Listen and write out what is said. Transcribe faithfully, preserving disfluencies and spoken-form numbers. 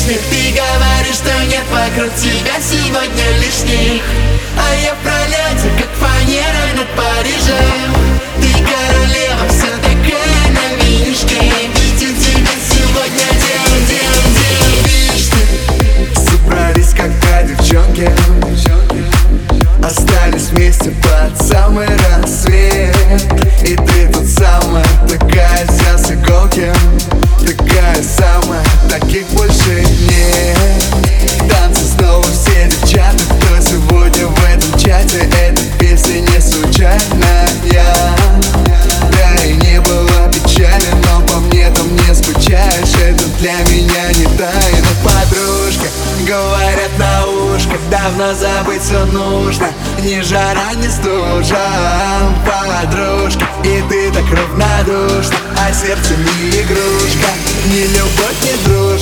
лишних. Ты говоришь, что нет вокруг тебя сегодня лишних, а я в пролете, как фанера над Парижем. Ты королева, вся такая на винишке. Видел тебя сегодня, делом, делом, делом. Видишь ты, собрались когда девчонки, остались вместе под самый рассвет. И ты тут самая, такая вся с иголки, такая самая, таких больше нет. Танцы снова все девчата, кто сегодня в этом чате. Эта песня не случайная, да и не была печали, но по мне там не скучаешь. Это для меня не тайна, подружка, говорят на ушко. Давно забыть все нужно, ни жара, ни стужа, подружка. И ты так равнодушна, а сердце не игрушка, ни любовь, ни дружба.